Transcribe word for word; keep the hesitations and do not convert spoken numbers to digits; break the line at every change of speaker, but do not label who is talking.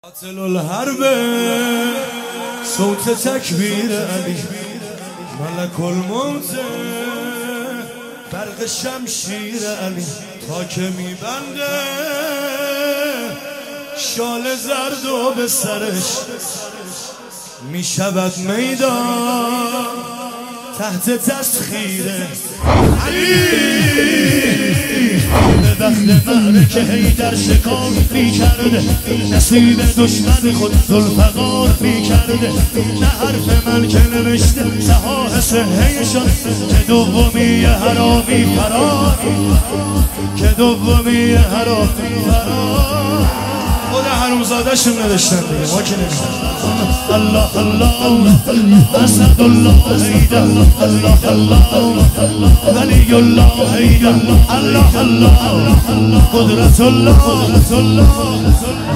قاتل الحرب صوت تکبیر علی ملک الموت برق شمشیر علی تا که میبنده شال زرد و به سرش میشود میدان تحت تسخیر علی. به وقت معرکه حیدر شکار میکرده نصیب دشمن خود ذوالفقار میکرده نه حرف من که نوشته صحاح صحهشان که دومی حرامی فرار که دومی حرامی فرار خود حرومزاده‌شون نوشتن دیگه ما که نوشتن. الله الله اسد الله حیدر الله الله ولی الله حیدر الله الله قدرت الله قدرت الله